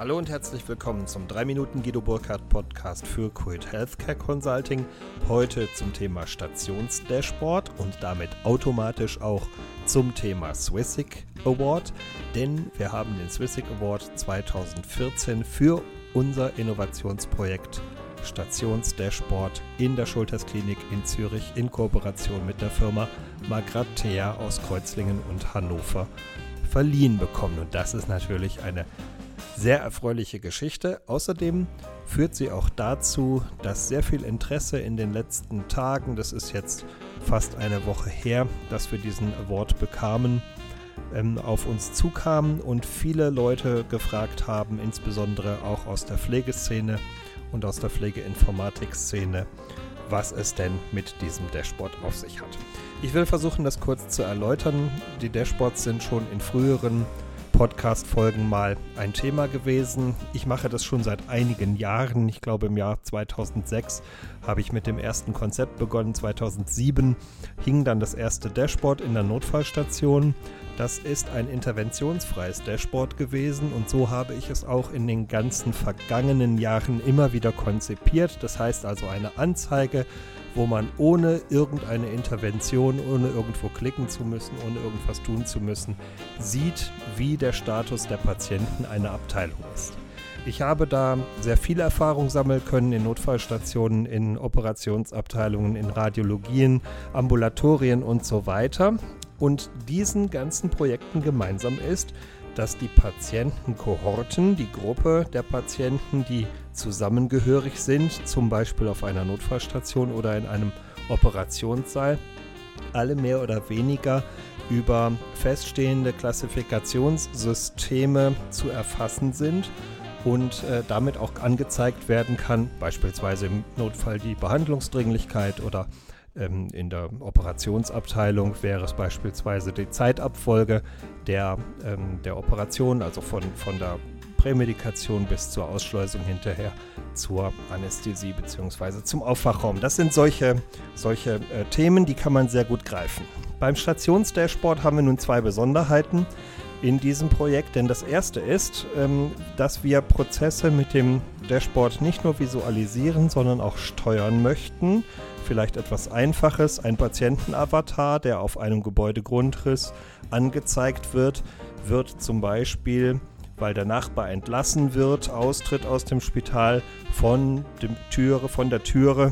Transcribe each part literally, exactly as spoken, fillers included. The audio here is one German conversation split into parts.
Hallo und herzlich willkommen zum drei Minuten Guido Burkhardt Podcast für Quid Healthcare Consulting. Heute zum Thema Stationsdashboard und damit automatisch auch zum Thema Swissic Award, denn wir haben den Swissic Award zweitausendvierzehn für unser Innovationsprojekt Stationsdashboard in der Schultersklinik in Zürich in Kooperation mit der Firma Magrathea aus Kreuzlingen und Hannover verliehen bekommen. Und das ist natürlich eine sehr erfreuliche Geschichte. Außerdem führt sie auch dazu, dass sehr viel Interesse in den letzten Tagen, das ist jetzt fast eine Woche her, dass wir diesen Award bekamen, ähm, auf uns zukam und viele Leute gefragt haben, insbesondere auch aus der Pflegeszene und aus der Pflegeinformatik-Szene, was es denn mit diesem Dashboard auf sich hat. Ich will versuchen, das kurz zu erläutern. Die Dashboards sind schon in früheren Podcast-Folgen mal ein Thema gewesen. Ich mache das schon seit einigen Jahren. Ich glaube, im Jahr zweitausendsechs habe ich mit dem ersten Konzept begonnen. zweitausendsieben hing dann das erste Dashboard in der Notfallstation. Das ist ein interventionsfreies Dashboard gewesen und so habe ich es auch in den ganzen vergangenen Jahren immer wieder konzipiert. Das heißt also eine Anzeige, wo man ohne irgendeine Intervention, ohne irgendwo klicken zu müssen, ohne irgendwas tun zu müssen, sieht, wie der Status der Patienten einer Abteilung ist. Ich habe da sehr viel Erfahrung sammeln können in Notfallstationen, in Operationsabteilungen, in Radiologien, Ambulatorien und so weiter. Und diesen ganzen Projekten gemeinsam ist, dass die Patientenkohorten, die Gruppe der Patienten, die zusammengehörig sind, zum Beispiel auf einer Notfallstation oder in einem Operationssaal, alle mehr oder weniger über feststehende Klassifikationssysteme zu erfassen sind und äh, damit auch angezeigt werden kann, beispielsweise im Notfall die Behandlungsdringlichkeit oder ähm, in der Operationsabteilung wäre es beispielsweise die Zeitabfolge der, ähm, der Operation, also von, von der Prämedikation bis zur Ausschleusung hinterher zur Anästhesie bzw. zum Aufwachraum. Das sind solche, solche äh, Themen, die kann man sehr gut greifen. Beim Stationsdashboard haben wir nun zwei Besonderheiten in diesem Projekt, denn das erste ist, ähm, dass wir Prozesse mit dem Dashboard nicht nur visualisieren, sondern auch steuern möchten. Vielleicht etwas Einfaches, ein Patientenavatar, der auf einem Gebäudegrundriss angezeigt wird, wird zum Beispiel, weil der Nachbar entlassen wird, austritt aus dem Spital, von, dem Türe, von der Türe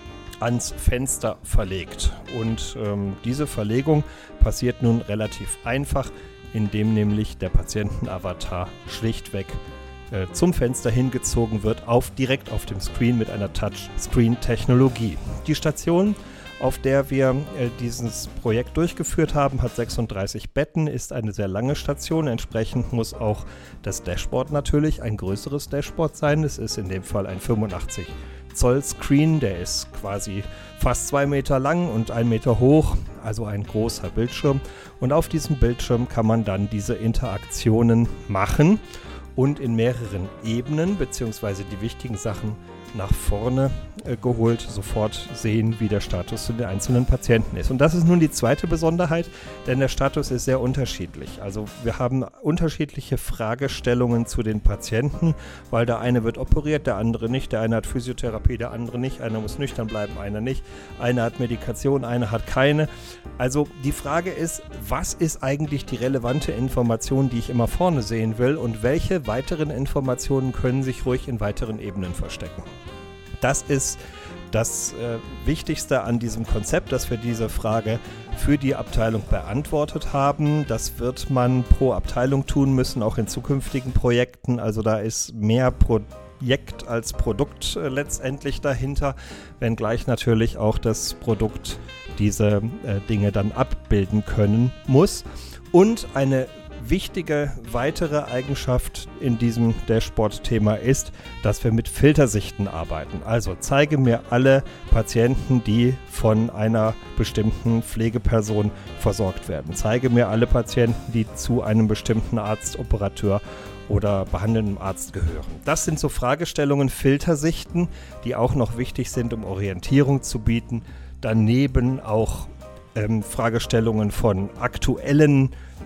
ans Fenster verlegt. Und ähm, diese Verlegung passiert nun relativ einfach, indem nämlich der Patientenavatar schlichtweg äh, zum Fenster hingezogen wird, auf, direkt auf dem Screen mit einer Touchscreen-Technologie. Die Station, auf der wir äh, dieses Projekt durchgeführt haben, hat sechsunddreißig Betten, ist eine sehr lange Station. Entsprechend muss auch das Dashboard natürlich ein größeres Dashboard sein. Es ist in dem Fall ein fünfundachtzig Zoll Screen, der ist quasi fast zwei Meter lang und ein Meter hoch, also ein großer Bildschirm. Und auf diesem Bildschirm kann man dann diese Interaktionen machen und in mehreren Ebenen, beziehungsweise die wichtigen Sachen nach vorne äh, geholt, sofort sehen, wie der Status zu den einzelnen Patienten ist. Und das ist nun die zweite Besonderheit, denn der Status ist sehr unterschiedlich. Also wir haben unterschiedliche Fragestellungen zu den Patienten, weil der eine wird operiert, der andere nicht, der eine hat Physiotherapie, der andere nicht, einer muss nüchtern bleiben, einer nicht, einer hat Medikation, einer hat keine. Also die Frage ist, was ist eigentlich die relevante Information, die ich immer vorne sehen will und welche weiteren Informationen können sich ruhig in weiteren Ebenen verstecken? Das ist das äh, Wichtigste an diesem Konzept, dass wir diese Frage für die Abteilung beantwortet haben. Das wird man pro Abteilung tun müssen, auch in zukünftigen Projekten. Also da ist mehr Projekt als Produkt äh, letztendlich dahinter, wenngleich natürlich auch das Produkt diese äh, Dinge dann abbilden können muss. Und eine wichtige weitere Eigenschaft in diesem Dashboard-Thema ist, dass wir mit Filtersichten arbeiten. Also zeige mir alle Patienten, die von einer bestimmten Pflegeperson versorgt werden. Zeige mir alle Patienten, die zu einem bestimmten Arzt, Operateur oder behandelndem Arzt gehören. Das sind so Fragestellungen, Filtersichten, die auch noch wichtig sind, um Orientierung zu bieten. Daneben auch ähm, Fragestellungen von aktuellen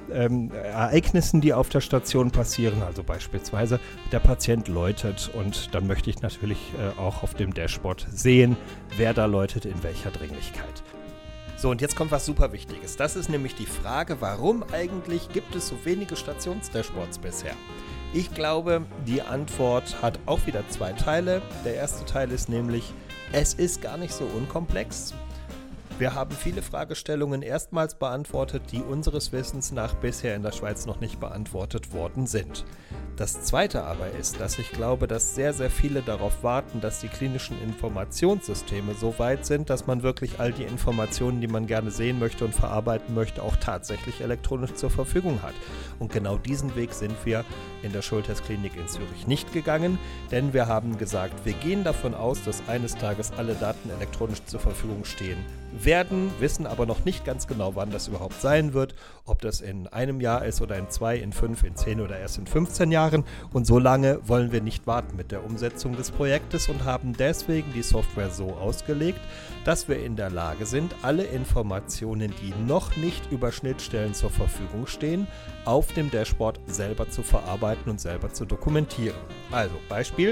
ähm, Ereignissen, die auf der Station passieren. Also beispielsweise der Patient läutet und dann möchte ich natürlich äh, auch auf dem Dashboard sehen, wer da läutet, in welcher Dringlichkeit. So, und jetzt kommt was super Wichtiges. Das ist nämlich die Frage, warum eigentlich gibt es so wenige Stationsdashboards bisher? Ich glaube, die Antwort hat auch wieder zwei Teile. Der erste Teil ist nämlich, es ist gar nicht so unkomplex. Wir haben viele Fragestellungen erstmals beantwortet, die unseres Wissens nach bisher in der Schweiz noch nicht beantwortet worden sind. Das Zweite aber ist, dass ich glaube, dass sehr, sehr viele darauf warten, dass die klinischen Informationssysteme so weit sind, dass man wirklich all die Informationen, die man gerne sehen möchte und verarbeiten möchte, auch tatsächlich elektronisch zur Verfügung hat. Und genau diesen Weg sind wir in der Schulthess-Klinik in Zürich nicht gegangen, denn wir haben gesagt, wir gehen davon aus, dass eines Tages alle Daten elektronisch zur Verfügung stehen werden, wissen aber noch nicht ganz genau, wann das überhaupt sein wird, ob das in einem Jahr ist oder in zwei, in fünf, in zehn oder erst in fünfzehn Jahren. Und so lange wollen wir nicht warten mit der Umsetzung des Projektes und haben deswegen die Software so ausgelegt, dass wir in der Lage sind, alle Informationen, die noch nicht über Schnittstellen zur Verfügung stehen, auf dem Dashboard selber zu verarbeiten und selber zu dokumentieren. Also Beispiel: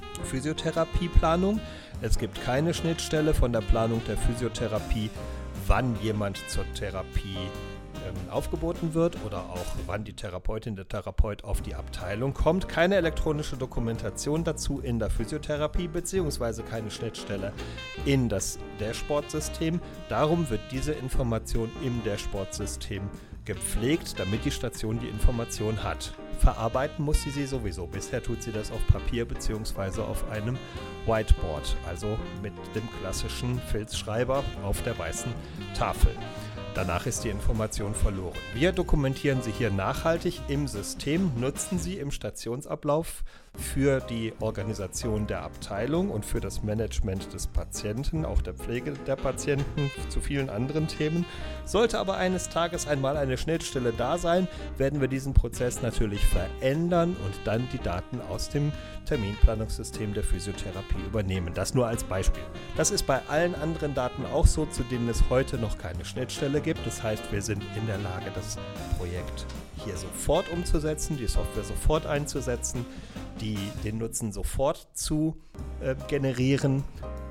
Physiotherapieplanung. Es gibt keine Schnittstelle von der Planung der Physiotherapie, wann jemand zur Therapie ähm, aufgeboten wird oder auch wann die Therapeutin, der Therapeut auf die Abteilung kommt. Keine elektronische Dokumentation dazu in der Physiotherapie beziehungsweise keine Schnittstelle in das Dashboard-System. Darum wird diese Information im Dashboard-System gepflegt, damit die Station die Information hat. Verarbeiten muss sie sie sowieso. Bisher tut sie das auf Papier bzw. auf einem Whiteboard, also mit dem klassischen Filzschreiber auf der weißen Tafel. Danach ist die Information verloren. Wir dokumentieren sie hier nachhaltig im System, nutzen sie im Stationsablauf für die Organisation der Abteilung und für das Management des Patienten, auch der Pflege der Patienten, zu vielen anderen Themen. Sollte aber eines Tages einmal eine Schnittstelle da sein, werden wir diesen Prozess natürlich verändern und dann die Daten aus dem Terminplanungssystem der Physiotherapie übernehmen. Das nur als Beispiel. Das ist bei allen anderen Daten auch so, zu denen es heute noch keine Schnittstelle gibt. Das heißt, wir sind in der Lage, das Projekt hier sofort umzusetzen, die Software sofort einzusetzen, die, den Nutzen sofort zu äh, generieren.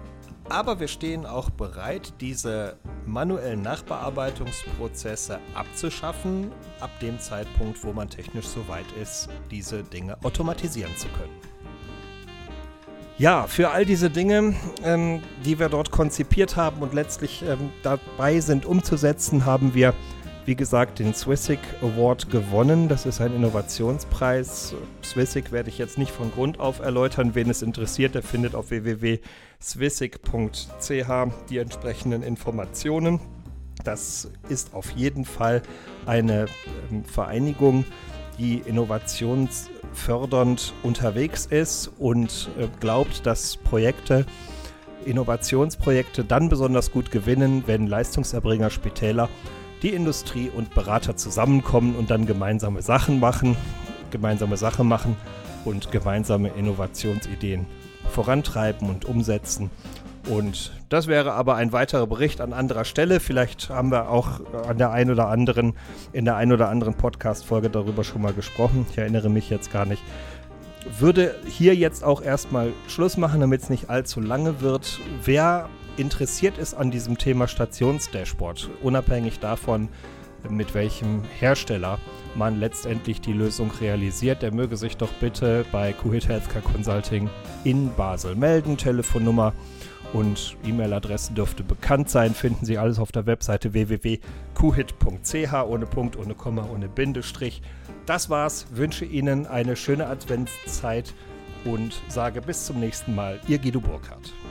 Aber wir stehen auch bereit, diese manuellen Nachbearbeitungsprozesse abzuschaffen, ab dem Zeitpunkt, wo man technisch so weit ist, diese Dinge automatisieren zu können. Ja, für all diese Dinge, ähm, die wir dort konzipiert haben und letztlich ähm, dabei sind umzusetzen, haben wir, wie gesagt, den Swissic Award gewonnen. Das ist ein Innovationspreis. Swissic werde ich jetzt nicht von Grund auf erläutern. Wen es interessiert, der findet auf w w w punkt swissic punkt c h die entsprechenden Informationen. Das ist auf jeden Fall eine ähm, Vereinigung, die innovationsfördernd unterwegs ist und äh, glaubt, dass Projekte, Innovationsprojekte dann besonders gut gewinnen, wenn Leistungserbringer, Spitäler, die Industrie und Berater zusammenkommen und dann gemeinsame Sachen machen, gemeinsame Sache machen und gemeinsame Innovationsideen vorantreiben und umsetzen. Und das wäre aber ein weiterer Bericht an anderer Stelle. Vielleicht haben wir auch an der ein oder anderen, in der ein oder anderen Podcast-Folge darüber schon mal gesprochen. Ich erinnere mich jetzt gar nicht. Würde hier jetzt auch erstmal Schluss machen, damit es nicht allzu lange wird. Wer interessiert ist an diesem Thema Stationsdashboard, unabhängig davon, mit welchem Hersteller man letztendlich die Lösung realisiert, der möge sich doch bitte bei Quhit Healthcare Consulting in Basel melden. Telefonnummer und E-Mail-Adresse dürfte bekannt sein. Finden Sie alles auf der Webseite w w w punkt quhit punkt c h, ohne Punkt, ohne Komma, ohne Bindestrich. Das war's. Wünsche Ihnen eine schöne Adventszeit und sage bis zum nächsten Mal. Ihr Guido Burkhardt.